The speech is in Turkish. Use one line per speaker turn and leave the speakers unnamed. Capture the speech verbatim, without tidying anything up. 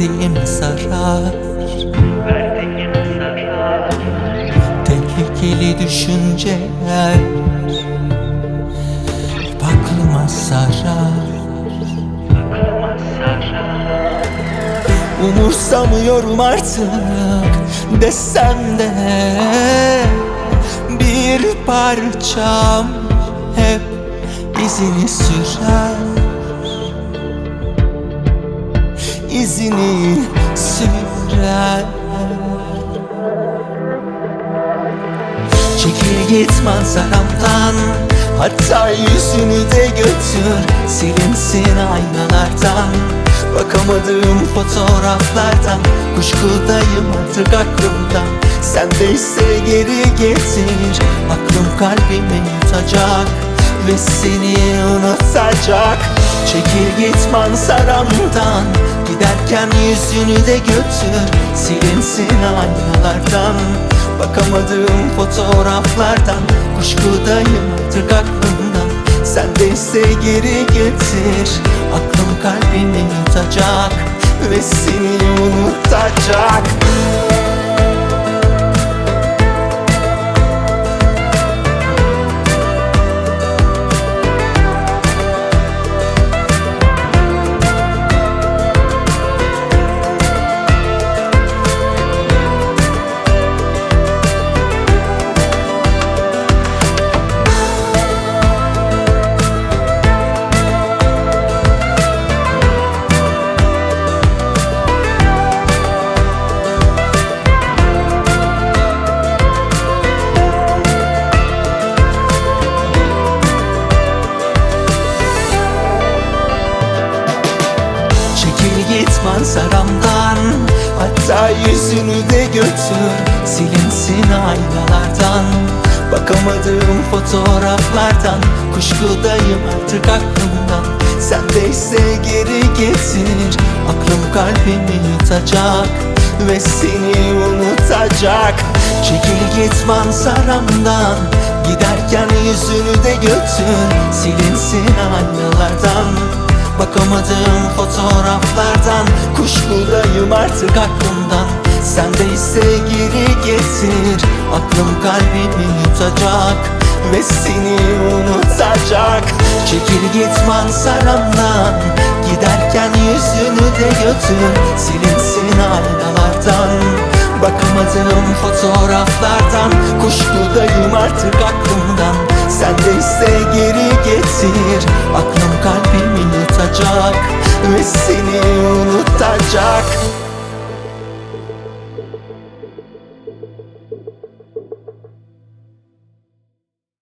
verdiğim zarar, tehlikeli düşünceler aklıma sarar. Umursamıyorum artık desem de, bir parçam hep izini sürer, izini sürer. Çekil git manzaramdan, hatta yüzünü de götür, silinsin aynalardan. Bakamadığım fotoğraflardan, kuşkudayım artık aklımdan. Sendeyse geri getir, aklım kalbimi yutacak ve seni unutacak. Çekil git manzaramdan, giderken yüzünü de götür, silinsin aynalardan. Bakamadığım fotoğraflardan, kuşkudayım artık aklımdan. Sendeyse geri getir, aklım kalbini yutacak ve seni unutacak. Git manzaramdan, hatta yüzünü de götür, silinsin aynalardan. Bakamadığım fotoğraflardan, kuşkudayım artık aklımdan. Sendeyse geri getir, aklım kalbimi yutacak ve seni unutacak. Çekil git manzaramdan, giderken yüzünü de götür, silinsin aynalardan. Bakamadığım fotoğraflardan, kuşkudayım artık aklımdan. Sendeyse geri getir, aklım kalbimi yutacak ve seni unutacak. Çekil git manzaramdan, giderken yüzünü de götür, silinsin aynalardan. Bakamadığım fotoğraflardan, kuşkudayım artık aklımdan. Sendeyse geri getir, aklım kalbimi yutacak ve seni unutacak.